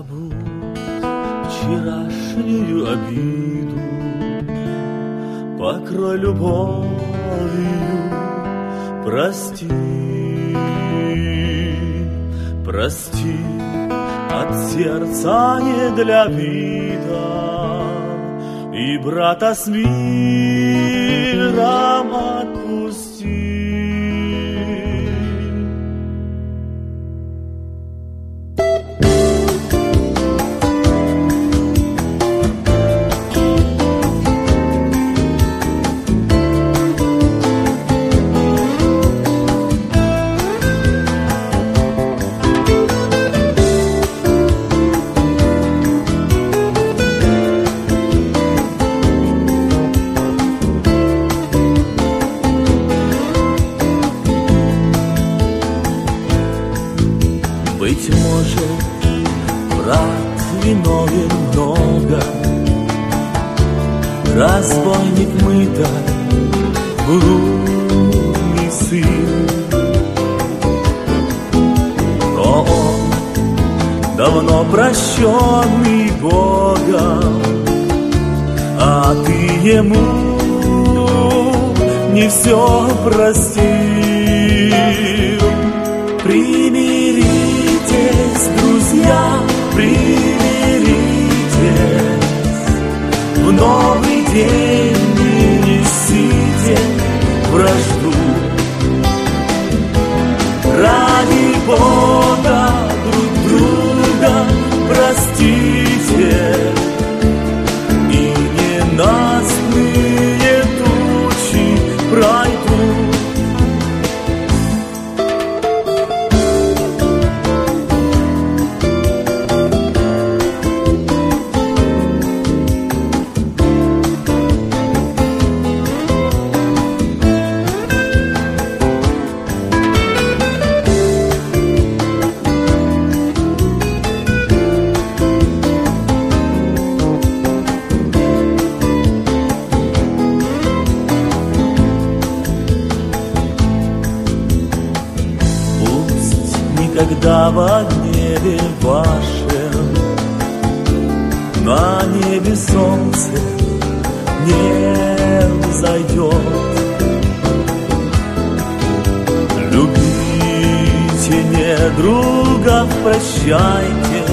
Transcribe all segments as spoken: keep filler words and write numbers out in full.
забудь вчерашнюю обиду, покрой любовью, прости, прости, от сердца не для вида, и брата с миром отпусти. Быть может, брат виновен много, разбойник мыта, блудный сын. Но он давно прощенный Богом, а ты ему не все простил. Примиритесь, друзья, примиритесь, в новый день не несите вражду. Ради Бога друг друга простите, и ненастные тучи пройдут. Когда в небе вашем, на небе солнце не взойдет, любите недруга, прощайте,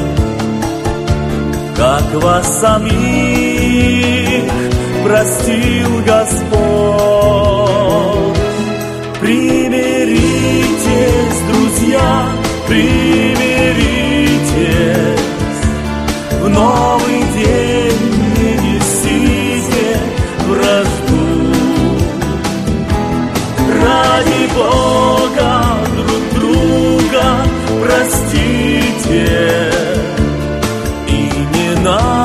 как вас самих простил Господь. Примиритесь, друзья, примиритесь, в новый день не несите вражду. Ради Бога друг друга простите, и не надо